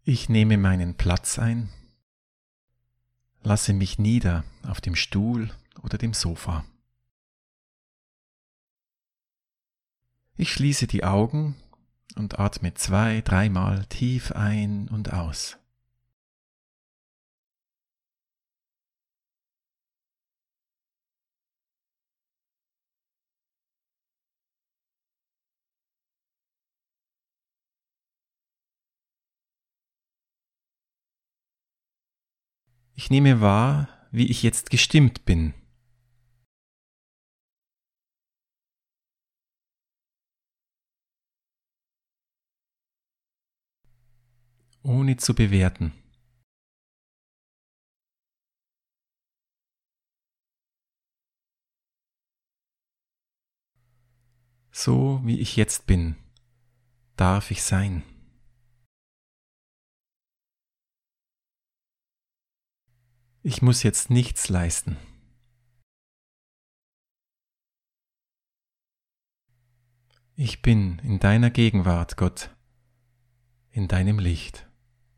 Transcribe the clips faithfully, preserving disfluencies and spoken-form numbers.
Ich nehme meinen Platz ein, lasse mich nieder auf dem Stuhl oder dem Sofa. Ich schließe die Augen und atme zwei, dreimal tief ein und aus. Ich nehme wahr, wie ich jetzt gestimmt bin. Ohne zu bewerten. So wie ich jetzt bin, darf ich sein. Ich muss jetzt nichts leisten. Ich bin in deiner Gegenwart, Gott, in deinem Licht.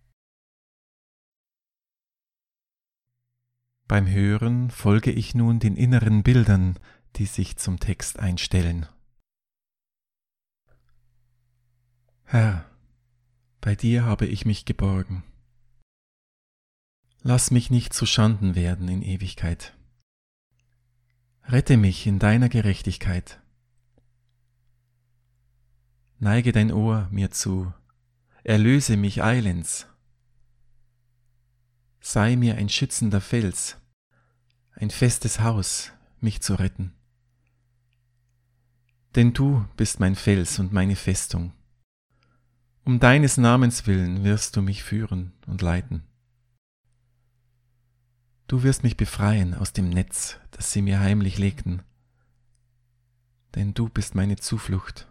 Beim Hören folge ich nun den inneren Bildern, die sich zum Text einstellen. Herr, bei dir habe ich mich geborgen. Lass mich nicht zu Schanden werden in Ewigkeit. Rette mich in deiner Gerechtigkeit. Neige dein Ohr mir zu, erlöse mich eilends. Sei mir ein schützender Fels, ein festes Haus, mich zu retten. Denn du bist mein Fels und meine Festung. Um deines Namens willen wirst du mich führen und leiten. Du wirst mich befreien aus dem Netz, das sie mir heimlich legten, denn du bist meine Zuflucht.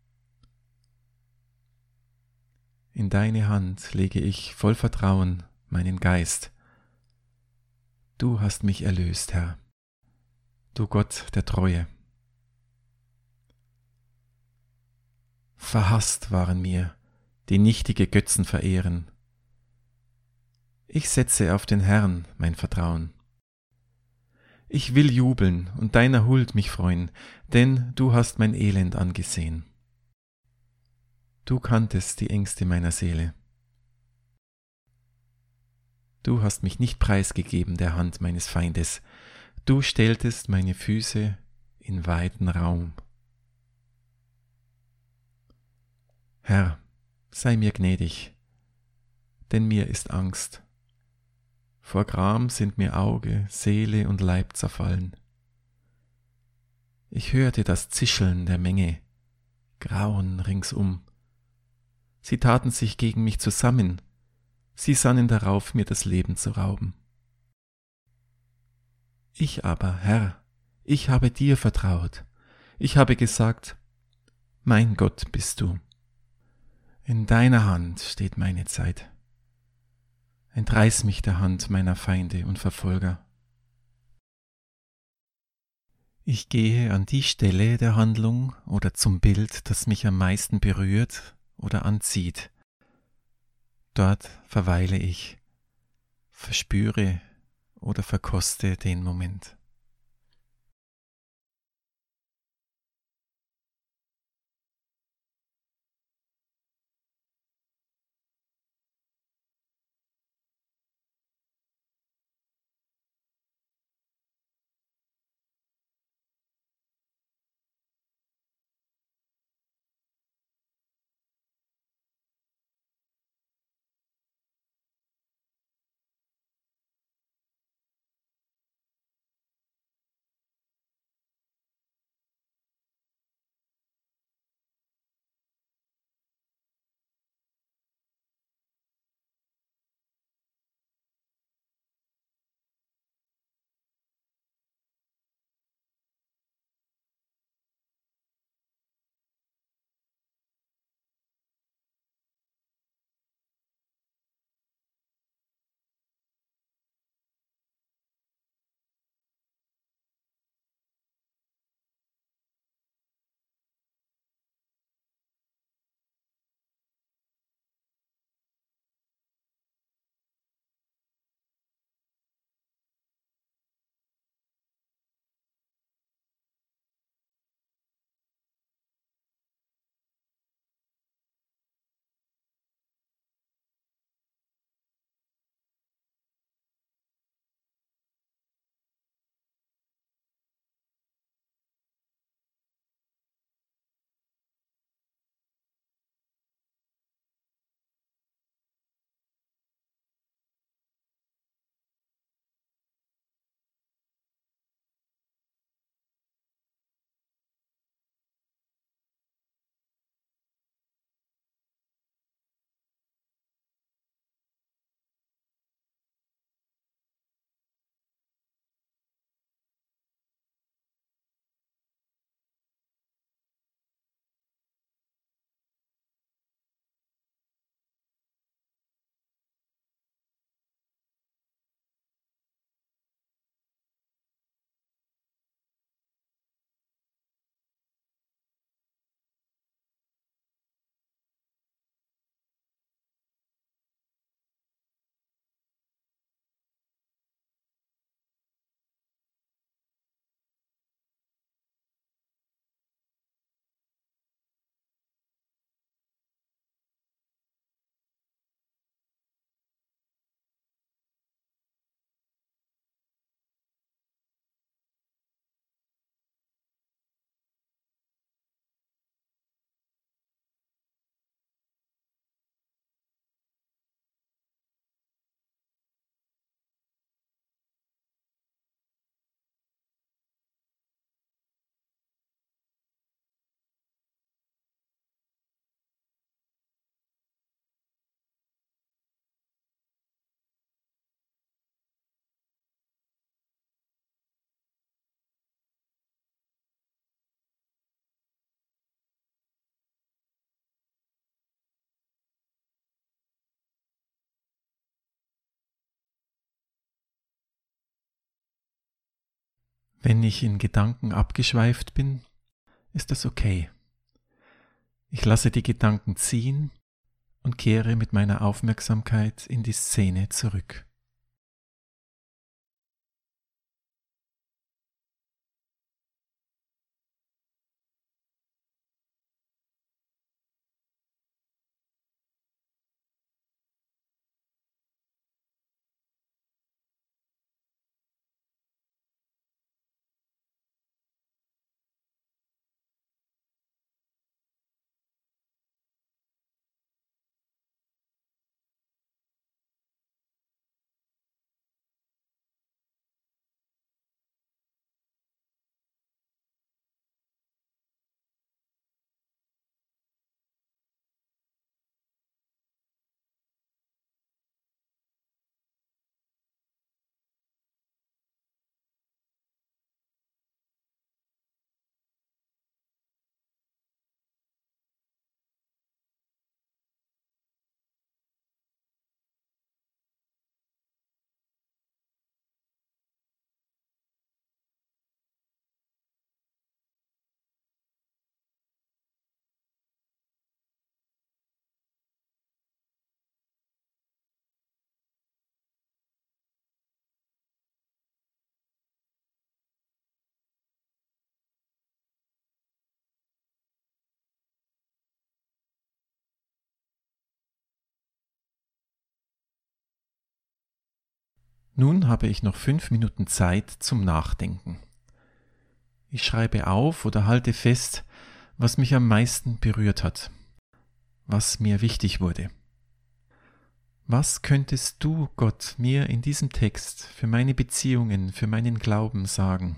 In deine Hand lege ich voll Vertrauen meinen Geist. Du hast mich erlöst, Herr, du Gott der Treue. Verhasst waren mir, die nichtige Götzen verehren. Ich setze auf den Herrn mein Vertrauen. Ich will jubeln und deiner Huld mich freuen, denn du hast mein Elend angesehen. Du kanntest die Ängste meiner Seele. Du hast mich nicht preisgegeben der Hand meines Feindes. Du stelltest meine Füße in weiten Raum. Herr, sei mir gnädig, denn mir ist Angst. Vor Gram sind mir Auge, Seele und Leib zerfallen. Ich hörte das Zischeln der Menge, Grauen ringsum. Sie taten sich gegen mich zusammen, sie sannen darauf, mir das Leben zu rauben. Ich aber, Herr, ich habe dir vertraut. Ich habe gesagt, mein Gott bist du. In deiner Hand steht meine Zeit. Entreiß mich der Hand meiner Feinde und Verfolger. Ich gehe an die Stelle der Handlung oder zum Bild, das mich am meisten berührt oder anzieht. Dort verweile ich, verspüre oder verkoste den Moment. Wenn ich in Gedanken abgeschweift bin, ist das okay. Ich lasse die Gedanken ziehen und kehre mit meiner Aufmerksamkeit in die Szene zurück. Nun habe ich noch fünf Minuten Zeit zum Nachdenken. Ich schreibe auf oder halte fest, was mich am meisten berührt hat, was mir wichtig wurde. Was könntest du, Gott, mir in diesem Text für meine Beziehungen, für meinen Glauben sagen?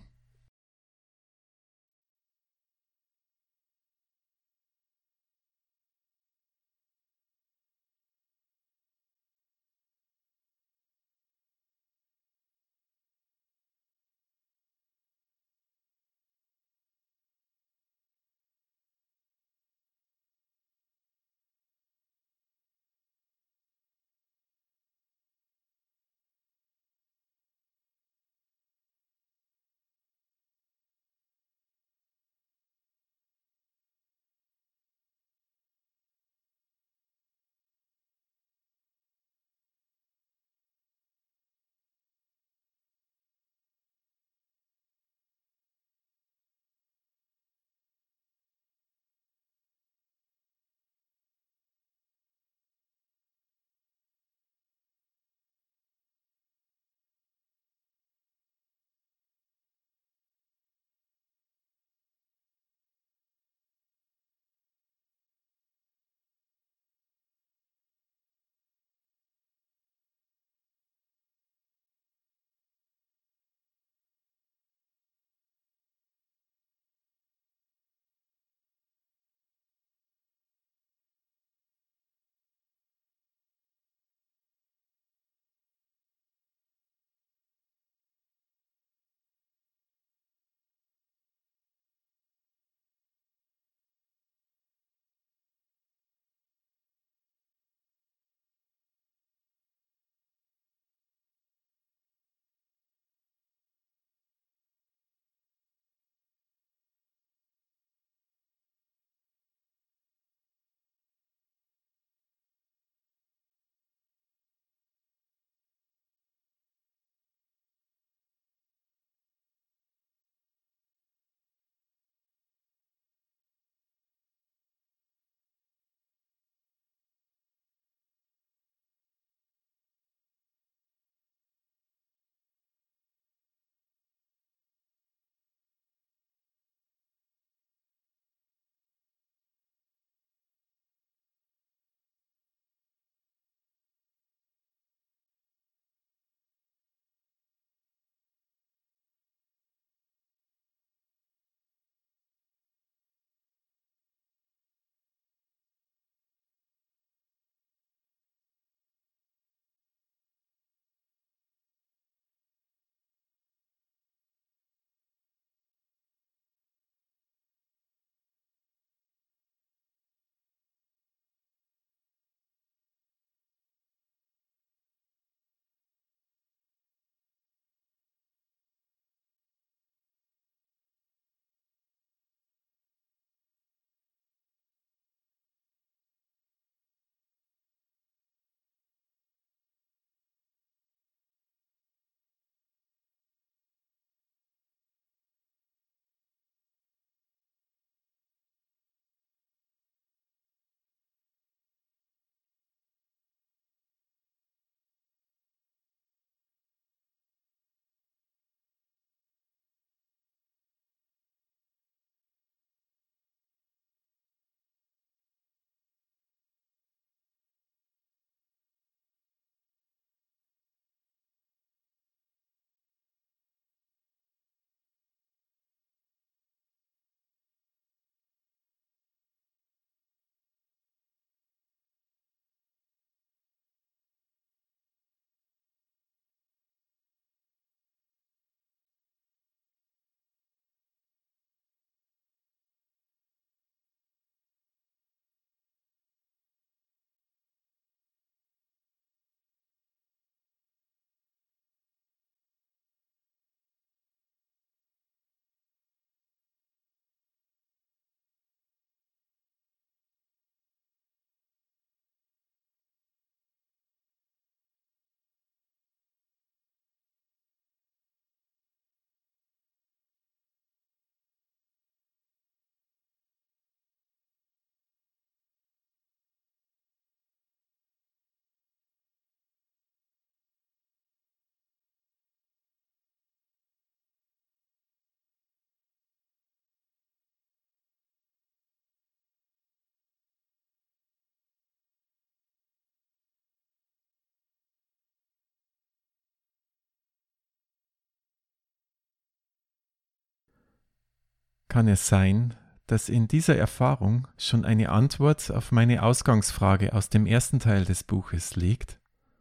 kann es sein, dass in dieser Erfahrung schon eine Antwort auf meine Ausgangsfrage aus dem ersten Teil des Buches liegt?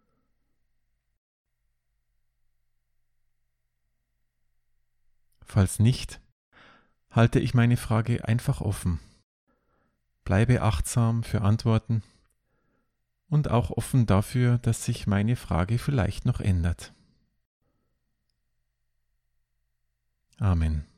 Falls nicht, halte ich meine Frage einfach offen. Bleibe achtsam für Antworten und auch offen dafür, dass sich meine Frage vielleicht noch ändert. Amen.